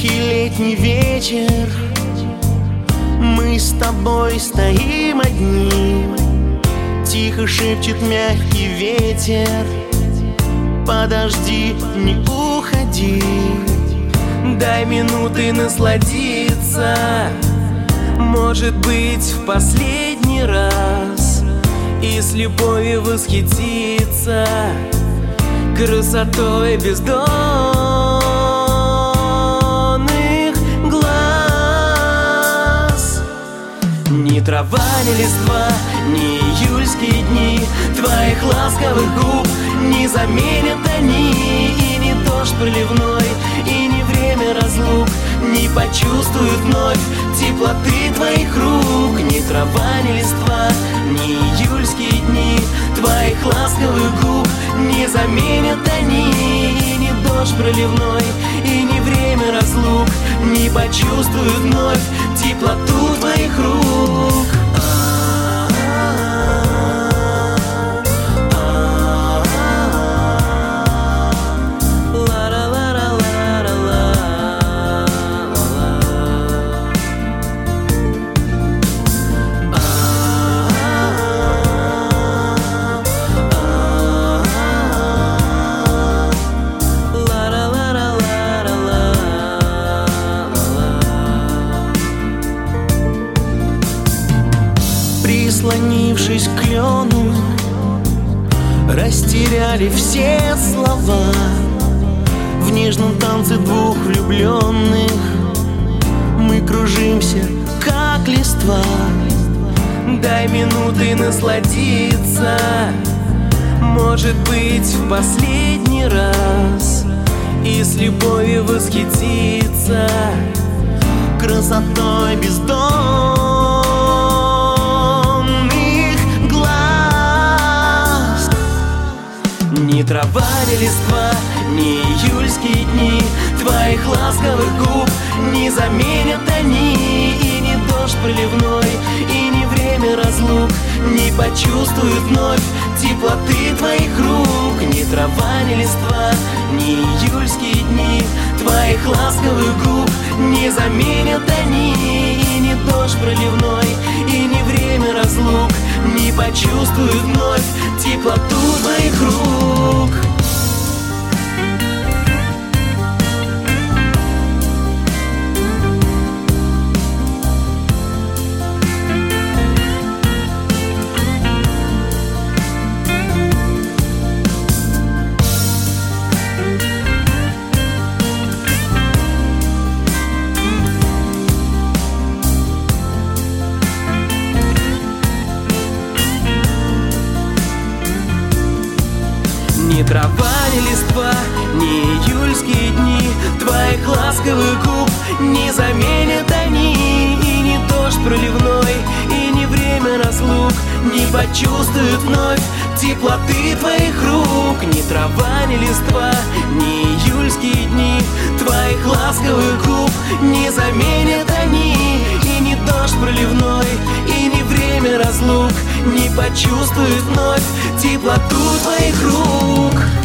Тихий летний вечер, мы с тобой стоим одни. Тихо шепчет мягкий ветер: подожди, не уходи. Дай минуты насладиться, может быть, в последний раз, и с любовью восхититься красотой бездонных глаз. Ни трава, ни листва, ни июльские дни твоих ласковых губ не заменят они. И не дождь проливной, и не время разлук не почувствуют вновь теплоты твоих рук. Ни трава, ни листва, ни июльские дни твоих ласковых губ не заменят они. И не дождь проливной, и не время разлук не почувствуют вновь теплоту твоих рук. Прислонившись к клену, растеряли все слова. В нежном танце двух влюбленных мы кружимся, как листва. Дай минуты насладиться, может быть, в последний раз, и с любовью восхититься красотой бездонных глаз. Ни трава, ни листва, ни июльские дни твоих ласковых губ не заменят они. И не дождь проливной, и не время разлук не почувствуют вновь теплоты твоих рук. Ни трава, ни листва, ни июльские дни твоих ласковых губ не заменят они. И не дождь проливной, и не время разлук не почувствуют вновь теплоту твоих рук. Ни трава, ни листва, ни июльские дни твоих ласковых губ не заменят они. И не дождь проливной, и не время разлук не почувствуют вновь теплоты твоих рук. Ни трава, ни листва, ни июльские дни твоих ласковых губ не заменят они. И не дождь проливной, и не время разлук не почувствуют вновь теплоту твоих рук.